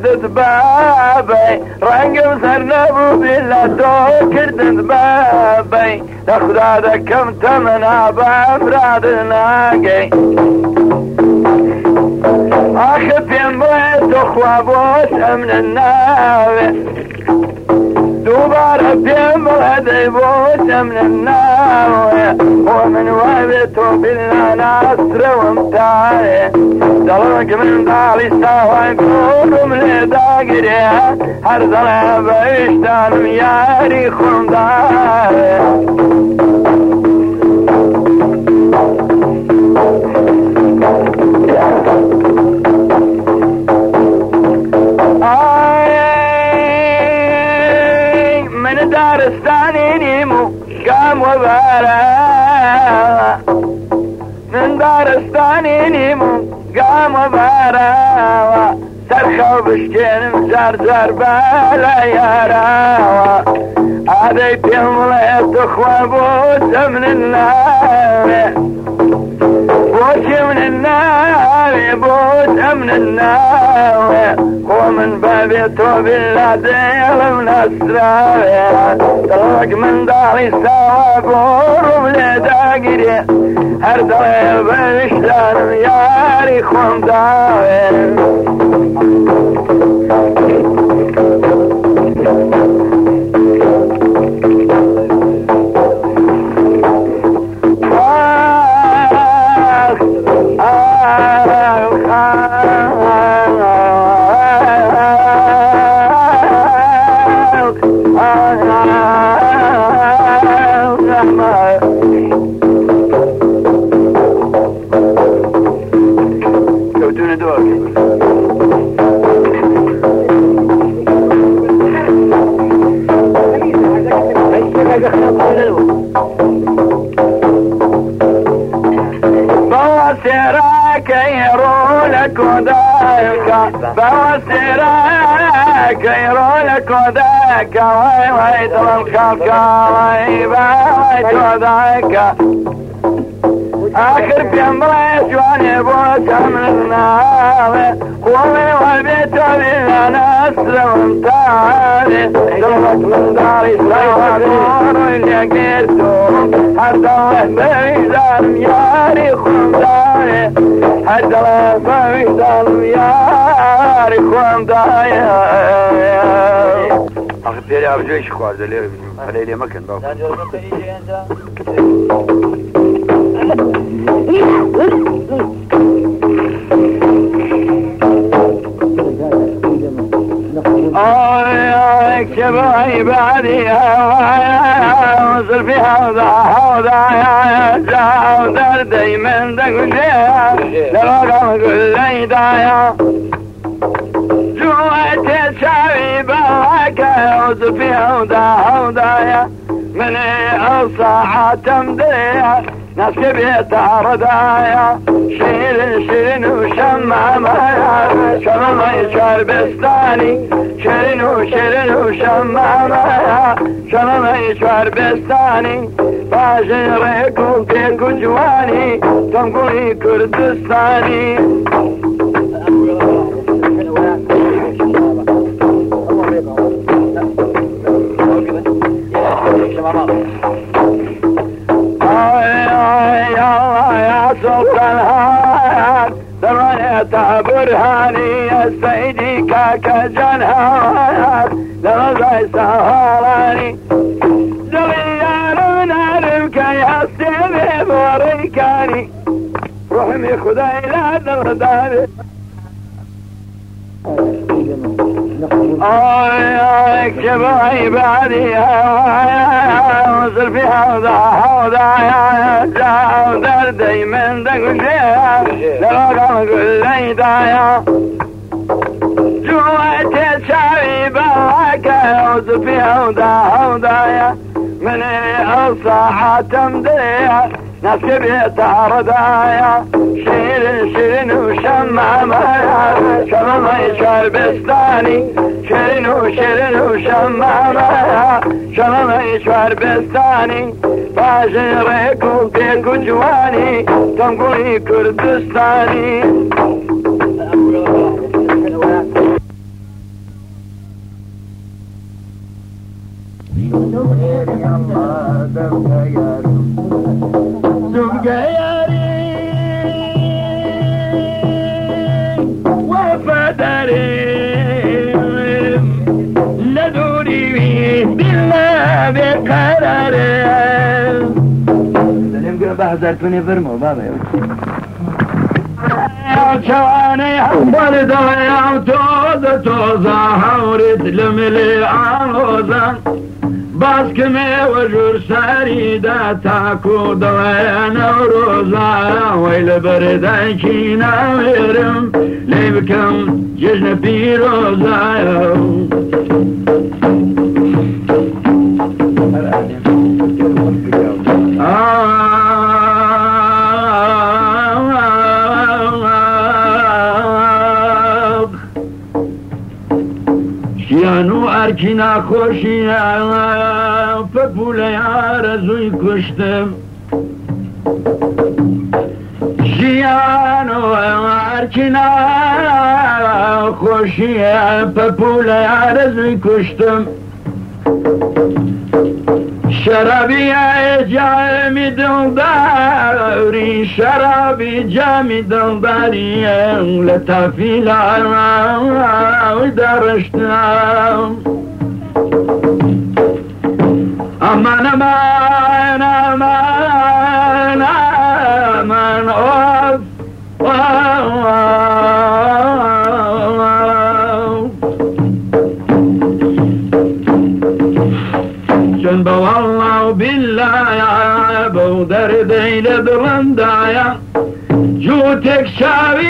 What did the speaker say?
كردت بابي رنقم سرنبو بلا تو كردت بابي تخدا دكم تمنا بافراد ناقي اخف يموت اخوابوس امن الناوي دوبار بيمرد يبوس من الناوي ومن وابته بالله ناصر ومتاعي دلق من دالي سوا يقولوا من داقري هرزل بيشتان مياري خمداري دارستاني نيمو قام وبارا من دارستاني نيمو قام وبارا سرخو بشكين مزرزر بالا يارا هذي بيمليت اخوابوس من النار بوش من النار بوش من النار ومن بابيته بالله ديل من أسرائيل طلق من داري سوا بورو لداقري هردل بشتان ياري خوم داويل بوسراك يرولك وداك بوسراك يرولك وداك واي واي تلقاك واي واي وداك آخر بيمريش واني بوسه من النار قومي والبيت وبيلا نسر ومتالي دلوك من داري سوا دور اللي قيرتو حتى الله بيزان ياري خمداي حتى الله بيزان ياري خمداي أخي بيري عبجو إيش خوارد اللي خليلي مكان باو شبعي بعديها وصل فيها وضعها جاء ودردي من دقجيها لرقم كل دايا جوة الشعبي بواكا وصل فيها وضعها من الصاحة تمديها ناس كبيت عرضايا شيرين وشمامايا شمام يشعر بستاني شيرين وشمامايا شمام يشعر بستاني باجن ريكو بيكو جواني تنقولي كردستاني برهاني يا سيدي كاكا جنهار لغاي سهراني زغيار نعرف كي هستيبي بوريكاني روحي خداي لا درداني شبعي بعديها وصل فيها وضعها جاء ودردي من دقجيها لرقم كل دايا جوة الشعبي بواكا وصل فيها وضعها من الصاحة تمديها ناس كبيت عرضايا شيرين وشمامايا شمام يشعر بستاني شيرين وشمامايا شمام يشعر بستاني باجن ريكو بيكو جواني تنقولي كردستاني بهزار تونی فرمو بابا جواني حبر دوايا توزا حورت لملي عوزا باسكمي وجور سريدا تاكو دوايا نوروزا ويل بردايكي ناويرم ليبكم ججن بيروزا شیانو ارکینا خوشیان پپوله آرزوی کشتم شیانو ارکینا خوشیان پپوله آرزوی کشتم شرابی جامی دلداری شرابی جامی دلداری لطفی لعوی درشتم امان امان امان امان اوف چون با والله و بالله بودر دیل درندایا جو تک شاوی